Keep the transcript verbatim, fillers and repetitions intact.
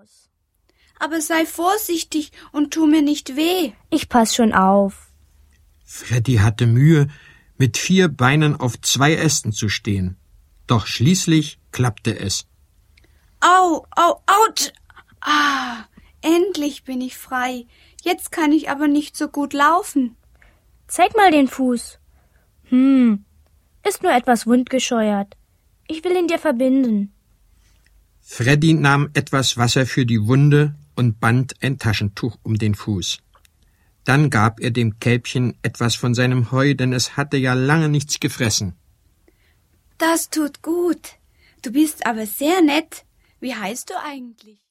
aus. Aber sei vorsichtig und tu mir nicht weh. Ich pass schon auf. Freddy hatte Mühe, mit vier Beinen auf zwei Ästen zu stehen. Doch schließlich klappte es. Au, au, autsch! Ah, endlich bin ich frei. Jetzt kann ich aber nicht so gut laufen. Zeig mal den Fuß. Hm, ist nur etwas wundgescheuert. Ich will ihn dir verbinden. Freddy nahm etwas Wasser für die Wunde und band ein Taschentuch um den Fuß. Dann gab er dem Kälbchen etwas von seinem Heu, denn es hatte ja lange nichts gefressen. Das tut gut. Du bist aber sehr nett. Wie heißt du eigentlich?